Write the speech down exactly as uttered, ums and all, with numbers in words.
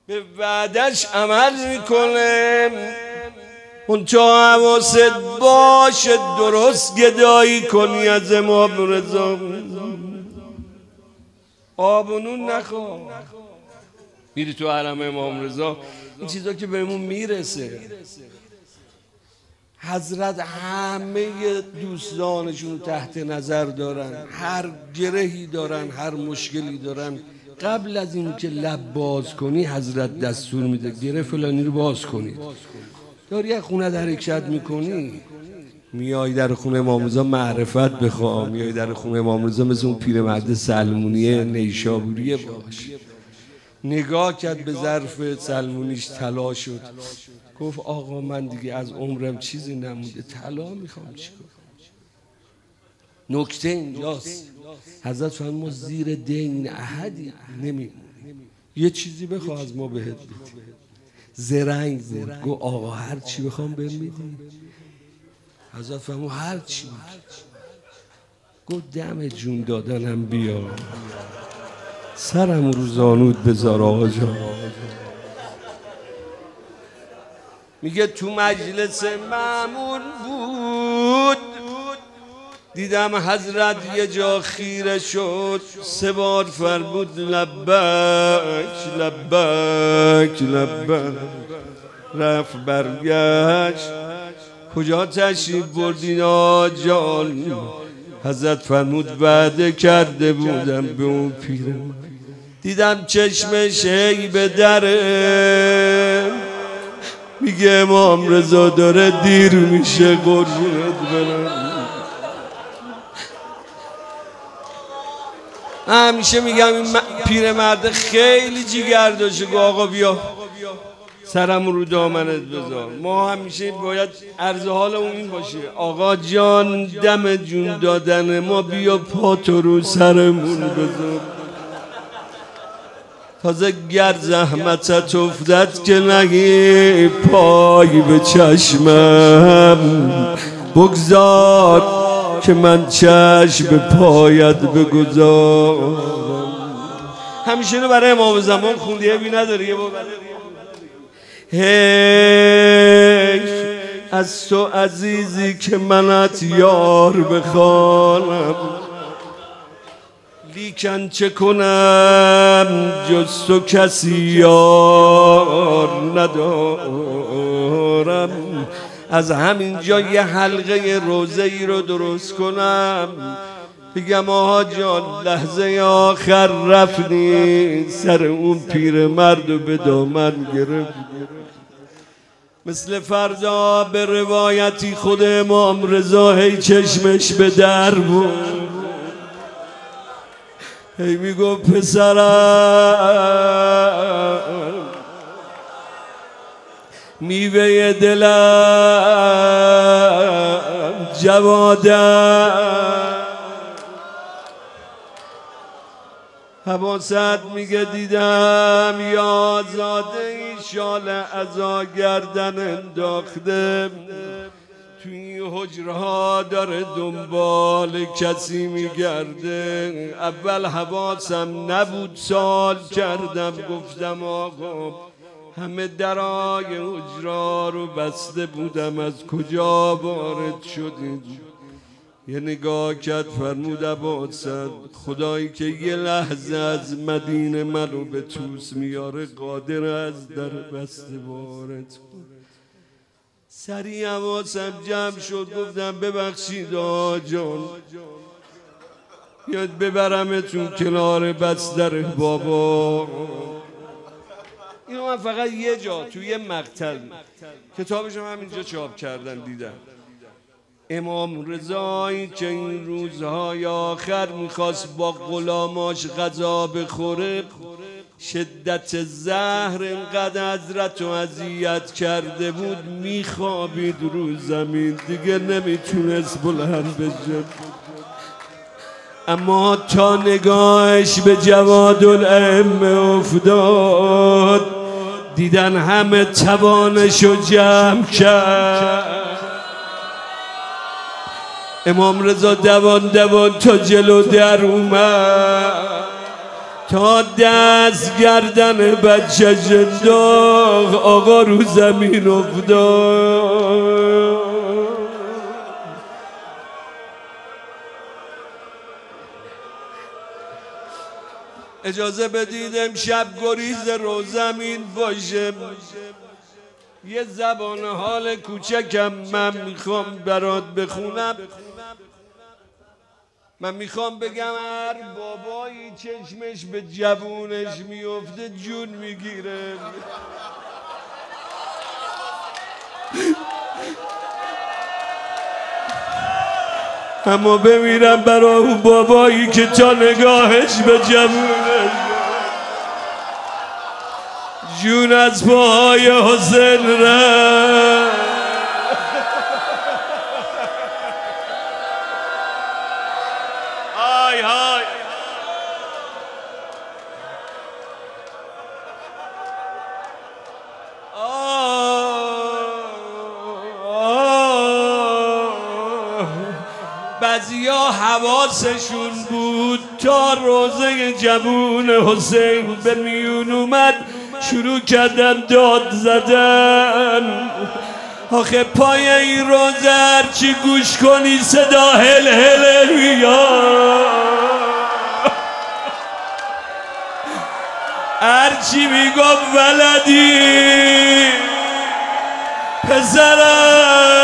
به وعدش عمل میکنه. اون تو حواست باشه درست گدایی کنی از امام رضا. آب و نون نخوا، میری تو حرم امام رضا، این چیزا که بهمون میرسه. حضرت همه دوستانشون رو تحت نظر دارن، هر گرهی دارن، هر مشکلی دارن. قبل از این که لب باز کنی حضرت دستور میده گره فلانی رو باز کنید. داری از خونه در حرکت میکنی، میای در خونه امام رضا معرفت بخوا، میای در خونه امام رضا مثل اون پیرمرد سلمونی نیشابوریه باش. نگاه کرد به ظرف سلمونیش طلا شد، گفت آقا من دیگه از عمرم چیزی نمونده، طلا میخوام چیکار. نکته اینجاست حضرت فرمود زیر دین احدی نمیمونی، یه چیزی بخواه از ما بهت بدیم. زرنگ بود، گفت آقا هر چی بخوام بهم میدی؟ حضرت فرمود هر چی. گفت دم جون دادنم بیا، سرم رو زانود بذار آقا جان. میگه تو مجلس معمول بود، دیدم حضرت یه جا خیره شد، سه بار فرمود لبک لبک لبک. رفت برگشت، کجا تشریف بردین آجان؟ حضرت فرمود وعده کرده بودم به اون پیرم، دیدم چشمش هی به دره، میگه امام رضا داره دیر میشه قربونت برم. همیشه میگم این پیرمرد خیلی جیگر داشته، گفت آقا بیا سرم رو دامنت بذار. ما همیشه باید عرض حالمون این باشه، آقا جان دم جون دادن ما، بیا پاتو رو سرمون بذار. تازه گر زحمتت افتد که نگی پای به چشمم بگذار، که من چشم به پایت بگذارم. همیشه اینو برای امام زمان خوندی، بی نداری یه بار حیف از تو عزیزی که منت یار بخوانم، لیکن چه کنم جز تو کسی یار ندارم. از همین جا یه حلقه روزه ای رو درست کنم، بگم آها جان لحظه آخر رفتی سر اون پیر مرد و به دامن گرفت. مثل فردا به روایتی خود امام رضا هی چشمش به در بود، هی میگو پسرم میوه دلم جوادم. حواست میگه دیدم یا زاده ای شال عزا گردن انداخته، توی حجره ها داره دنبال کسی میگرده. اول حواسم نبود سوال کردم، گفتم آقا همه درای حجره رو بسته بودم، از کجا وارد شدید؟ یه نگاه کرد فرمود عباسد خدایی که یه لحظه از مدینه منو به توس میاره قادر از در بسته وارد کن. سریع حواسم جمع شد، گفتم ببخشید آقا جان، یاد ببرمتون کنار بستر بابا. اینو من فقط یه جا توی یه مقتل کتابشم همینجا چاپ کردن دیدم. امام رضایی که این روزهای آخر میخواست با غلاماش غذا بخوره، شدت زهر اینقدر حضرت رو اذیت کرده بود، میخوابید رو زمین دیگه نمیتونست بلند بشه. اما تا نگاهش به جوادالائمه افتاد، دیدن همه توانشو جمع کرد. امام رضا دوان دوان تا جلو در اومد، تا دست گردن بچه جنداغ آقا رو زمین افتاد. اجازه بدید امشب گریز رو زمین باشه، یه زبان حال کوچکم من میخوام برات بخونم. من میخوام بگم هر بابایی چشمش به جوونش میفته جون میگیره. اما بمیرم برای اون بابایی که تا نگاهش به جوونش جون از پاهای حسین رفت. های های بعضیا حواسشون بود تا روزه جوون حسین به میون اومد شروع کردن داد زدن. آخه پای این روزه هرچی گوش کنی صدا هل هل میاد، هرچی میگم ولدی پسرم